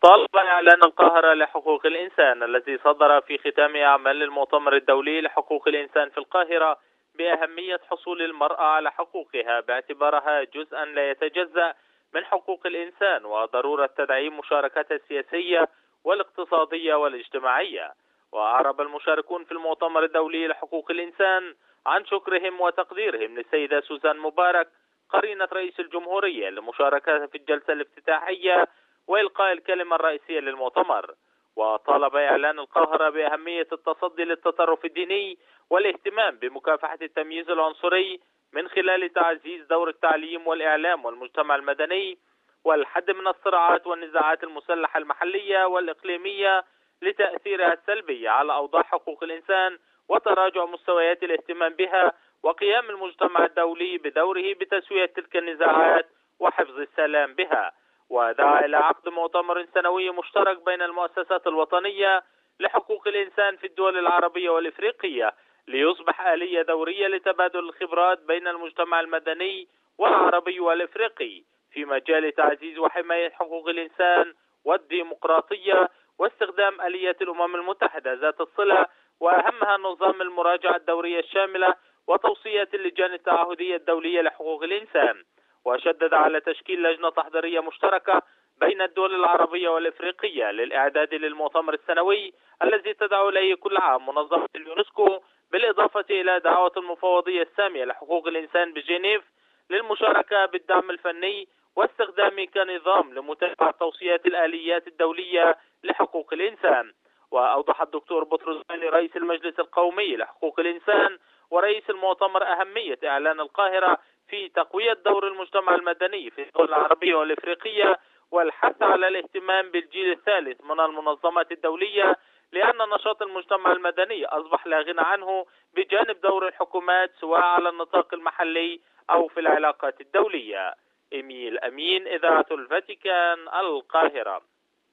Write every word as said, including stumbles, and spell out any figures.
طالب إعلان القاهرة لحقوق الإنسان الذي صدر في ختام أعمال المؤتمر الدولي لحقوق الإنسان في القاهرة بأهمية حصول المرأة على حقوقها باعتبارها جزءا لا يتجزأ من حقوق الإنسان وضرورة تدعيم مشاركتها السياسية والاقتصادية والاجتماعية. وأعرب المشاركون في المؤتمر الدولي لحقوق الإنسان عن شكرهم وتقديرهم للسيدة سوزان مبارك قرينة رئيس الجمهورية لمشاركتها في الجلسة الافتتاحية وإلقاء الكلمة الرئيسية للمؤتمر. وطالب إعلان القاهرة بأهمية التصدي للتطرف الديني والاهتمام بمكافحة التمييز العنصري من خلال تعزيز دور التعليم والإعلام والمجتمع المدني والحد من الصراعات والنزاعات المسلحة المحلية والإقليمية لتأثيرها السلبي على أوضاع حقوق الإنسان وتراجع مستويات الاهتمام بها وقيام المجتمع الدولي بدوره بتسوية تلك النزاعات وحفظ السلام بها. ودعا إلى عقد مؤتمر سنوي مشترك بين المؤسسات الوطنية لحقوق الإنسان في الدول العربية والإفريقية ليصبح آلية دورية لتبادل الخبرات بين المجتمع المدني والعربي والإفريقي في مجال تعزيز وحماية حقوق الإنسان والديمقراطية واستخدام آلية الأمم المتحدة ذات الصلة وأهمها نظام المراجعة الدورية الشاملة وتوصية اللجان التعهدية الدولية لحقوق الإنسان. وشدد على تشكيل لجنة تحضيرية مشتركة بين الدول العربية والإفريقية للإعداد للمؤتمر السنوي الذي تدعو إليه كل عام منظمة اليونسكو، بالإضافة إلى دعوة المفوضية السامية لحقوق الإنسان بجنيف للمشاركة بالدعم الفني واستخدامه كنظام لمتابعة توصيات الآليات الدولية لحقوق الإنسان. وأوضح الدكتور بطرس غالي رئيس المجلس القومي لحقوق الإنسان ورئيس المؤتمر أهمية إعلان القاهرة في تقوية دور المجتمع المدني في الدول العربية والإفريقية والحث على الاهتمام بالجيل الثالث من المنظمات الدولية، لأن نشاط المجتمع المدني أصبح لا غنى عنه بجانب دور الحكومات سواء على النطاق المحلي أو في العلاقات الدولية. إيميل أمين، إذاعة الفاتيكان، القاهرة.